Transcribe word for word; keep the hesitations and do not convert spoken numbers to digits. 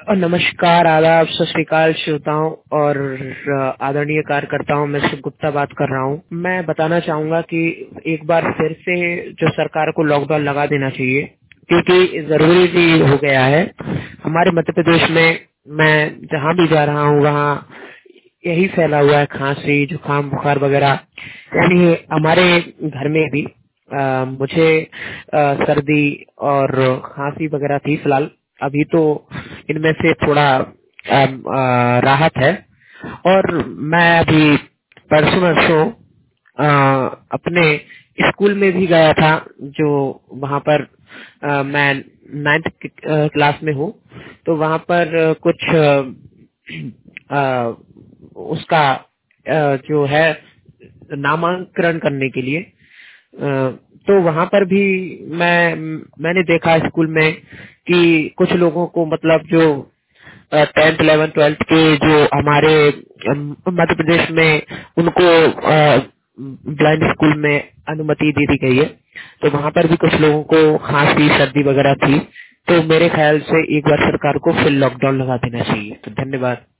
और नमस्कार, आदाब, सत श्री अकाल श्रोताओं और अ, आदरणीय कार्यकर्ताओं। मैं शिव गुप्ता बात कर रहा हूँ। मैं बताना चाहूंगा कि एक बार फिर से जो सरकार को लॉकडाउन लगा देना चाहिए, क्योंकि जरूरी भी हो गया है। हमारे मध्य प्रदेश में मैं जहाँ भी जा रहा हूँ वहाँ यही फैला हुआ है, खांसी, जुकाम, बुखार वगैरह। यानी हमारे घर में भी अ, मुझे अ, सर्दी और खांसी वगैरह थी। फिलहाल अभी तो इनमें से थोड़ा अम, अ, राहत है। और मैं अभी परसों नरसों अ, अपने स्कूल में भी गया था, जो वहाँ पर अ, मैं नाइन्थ क्लास में हूँ। तो वहाँ पर अ, कुछ अ, अ, उसका अ, जो है नामांकन करने के लिए, अ, तो वहाँ पर भी मैं मैंने देखा स्कूल में कि कुछ लोगों को, मतलब जो टेंथ इलेवन ट्वेल्थ के जो हमारे अम, मध्य प्रदेश में, उनको ब्लाइंड स्कूल में अनुमति दे दी गई है। तो वहाँ पर भी कुछ लोगों को खांसी सर्दी वगैरह थी। तो मेरे ख्याल से एक बार सरकार को फिर लॉकडाउन लगा देना चाहिए। तो धन्यवाद।